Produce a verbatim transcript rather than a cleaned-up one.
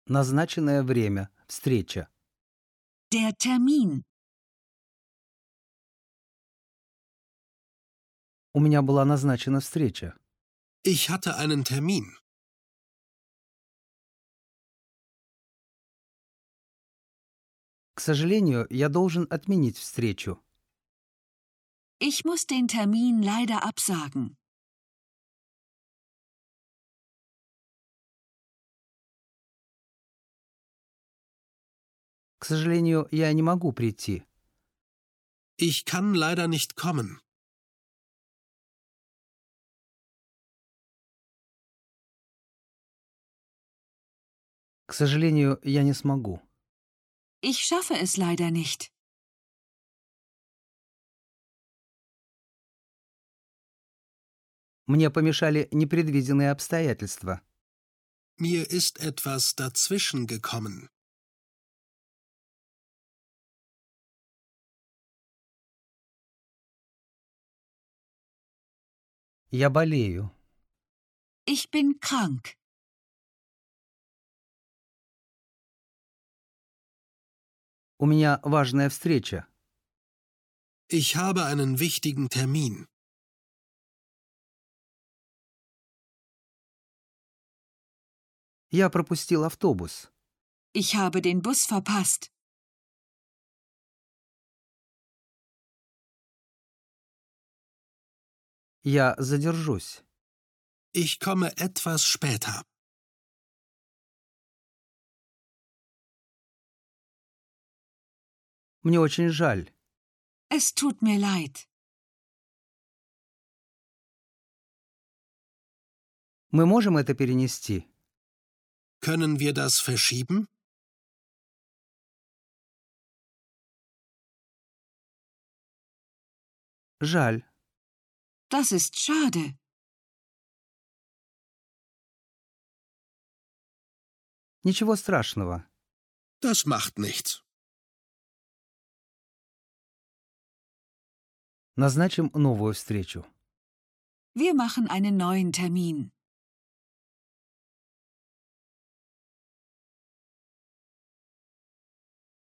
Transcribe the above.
Назначенное время. Встреча. Der Termin. У меня была назначена встреча. Ich hatte einen Termin. К сожалению, я должен отменить встречу. Ich muss den Termin leider absagen. К сожалению, я не могу прийти. Ich kann leider nicht kommen. К сожалению, я не смогу. Ich schaffe es leider nicht. Мне помешали непредвиденные обстоятельства. Mir ist etwas dazwischen gekommen. Я болею. Ich bin krank. У меня важная встреча. Ich habe einen wichtigen Termin. Я пропустил автобус. Ich habe den Bus verpasst. Я задержусь. Ich komme etwas später. Мне очень жаль. Es tut mir leid. Мы можем это перенести? Können wir das verschieben? Жаль. Das ist schade. Ничего страшного. Das macht nichts. Назначим новую встречу. Wir machen einen neuen Termin.